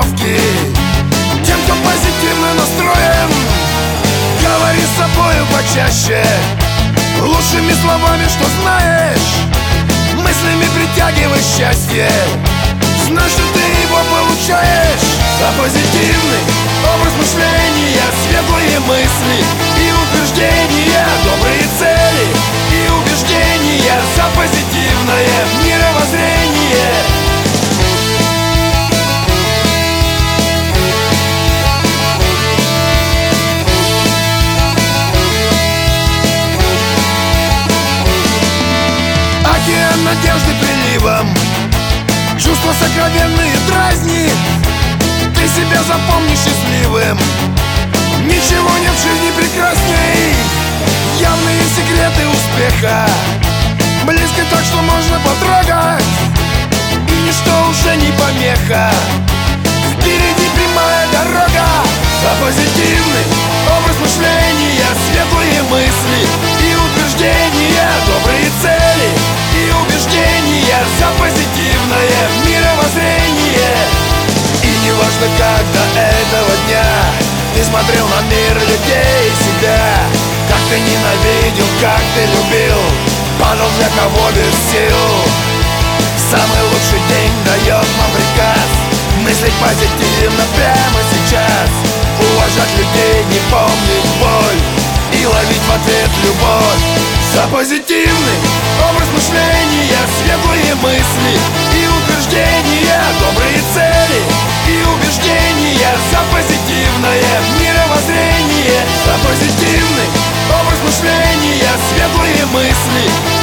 формулировки. Тем, кто позитивно настроен, говори с собою почаще, лучшими словами, что знаешь, мыслями притягивай счастье. Знай, что ты его получаешь. За позитивный образ мышления, светлые мысли и убеждения, добрые цели и убеждения. За позитивное мировоззрение. Океан надежды приливом, чувства сокровенные дразнит. Ты себя запомни счастливым, ничего нет в жизни прекрасней. Явные секреты успеха близко так, что можно потрогать, и ничто уже не помеха. Впереди прямая дорога. За позитивный образ мышления, светлые мысли и убеждения, добрые цели и убеждения. За позитивное мировоззрение. И не важно, как до этого дня ты смотрел на мир, людей и себя, как ты ненавидел, как ты любил, падал для кого без сил. Самый лучший день дает нам приказ мыслить позитивно прямо сейчас, уважать людей, не помнить боль и ловить в ответ любовь. За позитивный образ мышления, светлые мысли и убеждения, добрые цели и убеждения. За позитивное мировоззрение. За позитивный образ мышления, светлые мысли